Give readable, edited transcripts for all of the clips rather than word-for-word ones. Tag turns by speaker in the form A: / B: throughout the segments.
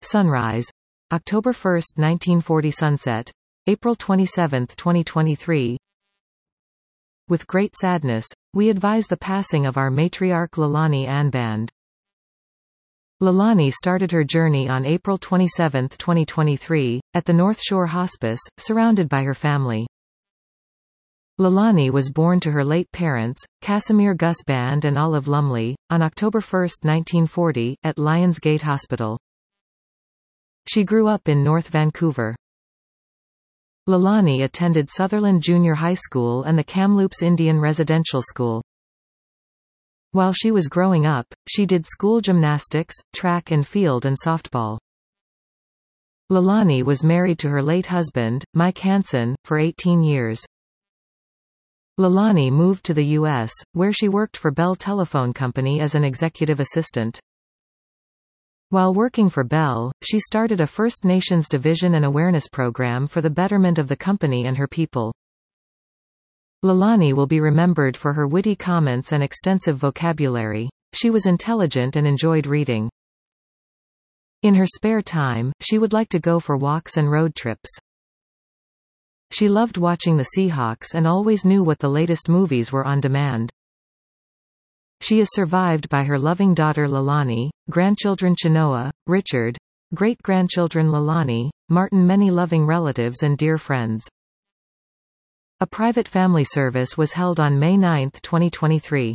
A: Sunrise. October 1, 1940 Sunset. April 27, 2023. With great sadness, we advise the passing of our matriarch Leilani Anband. Leilani started her journey on April 27, 2023, at the North Shore Hospice, surrounded by her family. Leilani was born to her late parents, Casimir Gus Band and Olive Lumley, on October 1, 1940, at Lions Gate Hospital. She grew up in North Vancouver. Leilani attended Sutherland Junior High School and the Kamloops Indian Residential School. While she was growing up, she did school gymnastics, track and field and softball. Leilani was married to her late husband, Mike Hansen, for 18 years. Leilani moved to the U.S., where she worked for Bell Telephone Company as an executive assistant. While working for Bell, she started a First Nations Division and Awareness Program for the betterment of the company and her people. Leilani will be remembered for her witty comments and extensive vocabulary. She was intelligent and enjoyed reading. In her spare time, she would like to go for walks and road trips. She loved watching the Seahawks and always knew what the latest movies were on demand. She is survived by her loving daughter Leilani, grandchildren Chenoa, Richard, great-grandchildren Leilani, Martin, many loving relatives and dear friends. A private family service was held on May 9, 2023.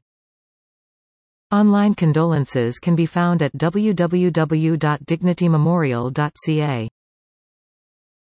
A: Online condolences can be found at www.dignitymemorial.ca.